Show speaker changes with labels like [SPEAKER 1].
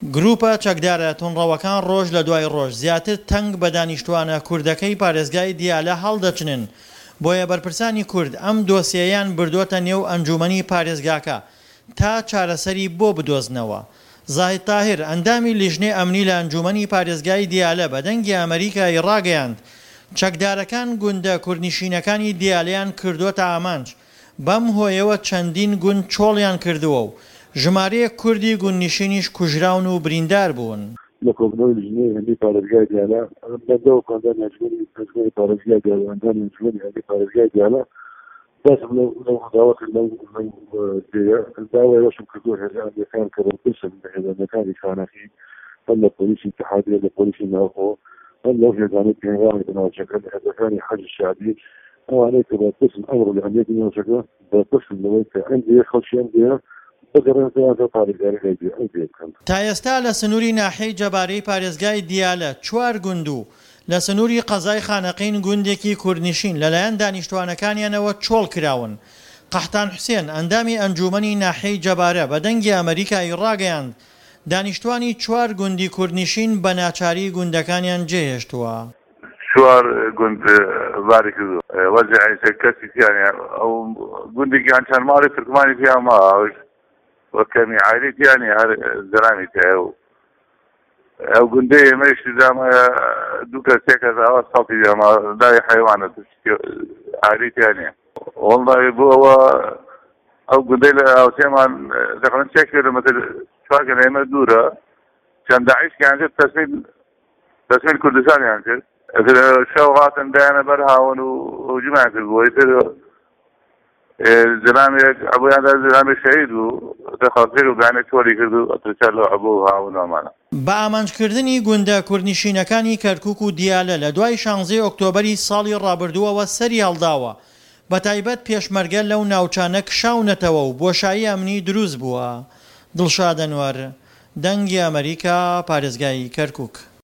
[SPEAKER 1] گروپە چەکدارە تونڕەوەکان ڕۆژ لە دوای ڕۆژ زیاتر تەنگ بە دانیشتوانە کوردەکەی پارێزگای دیالە هەڵدەچنن. بۆیە بەرپرسانی کورد ئەم دۆسیەیان بردووەتە نێو ئەنجومەنی پارێزگاکە تا چارەسەری بۆ بدۆزنەوە. زاهید تاهیر ئەندامی لیژنەی ئەمنی لە ئەنجومەنی پارێزگای دیالە بە دەنگی ئەمریکای ڕاگەیاند چەکدارەکان گوندە کوردنشینەکانی دیالیان کردووەتە ئامانج. بەم هۆیەوە چەندین گوند چۆڵیان کردووە و ژمارەیەک کوردی گوندنشینیش کوژراون و بریندار بوون.
[SPEAKER 2] لە کۆبنەوەی لیژنەی هەندی پارێزگای دیالە بەدەوە کۆندان ئەنجومەنی پارێزگای دیالە ئەندامی ئەنجومەنی هەندی پارێزگای دیالە دەستم لەو خداوەت لەو داوای وەشم کردووە هێزانەکان کە بەرپرسن بە هێزانەکانی خانەخی هەم لە پۆلیسی اتحادیە لە پۆلیسی ناوخۆ هەم لەو هێزانەی پێوانی بەناوچەکە لە هێزەکانی حەج شادی ئەوانەی کە بەرپرسن ئەمڕۆ لە هەندێکی ناوچەکە بەرپرسن لەوەی کە ئەندێ خەڵکیان دێ
[SPEAKER 1] تا ئێستا لە سنووری ناحەی جەبارەی پارێزگای دیالە 4 گوند و لە سنووری قەزای خانەقین گوندێکی کوردنشین لەلایەن دانیشتوانەکانیانەوە چۆڵ کراون. قەحتان حوسێن ئەندامی ئەنجومەنی ناحەی جەبارە بە دەنگی ئەمریکای ڕاگەیاند دانیشتوانی 4 گوندی کوردنشین بە ناچاری گوندەکانیان جێهێشتووە.
[SPEAKER 3] 4 گوند باری کردو وەزعی کەسی تیانە ئەو گوندێکیان چەند ماڵی ترکمانی پیان ماوەش وەکەمی عایلی تیانی هەر زەرامی تایە و ئەو گوندەی ئێمەش دامە دوو کەسێک ئەوە سەڵی داما لای حیوانە عایلی تیانە وەڵڵی بۆ ئەوە ئەو گوندەی لە هاوسێمان تقریباً 3 کیلۆمەتر 4 لە ئێمە دوورە چەند داعیشکیان کرد تەسمیل کوردستانیان کرد شەو هاتن دایانە بەرهاون و هجوومیان کرد بۆی تر زلامێک ئەبوویاندا زلامێک شەهید بوو دەخوازێک و گانێک تۆری کرد و ئەترچار لەو ئەبوو هاون ئەمانە.
[SPEAKER 1] بە ئامانجکردنی گوندە کوردنشینەکانی کەرکووک و دیالە لە دوای 16 ئۆکتۆبەری ساڵی ڕابردووەوە سەری هەڵداوە بە تایبەت پێشمەرگە لەو ناوچانە کشاونەتەوە و بۆشایی ئەمنی دروست بووە. دڵشاد ئەنوەر، دەنگی ئەمریکا، پارێزگای کەرکووک.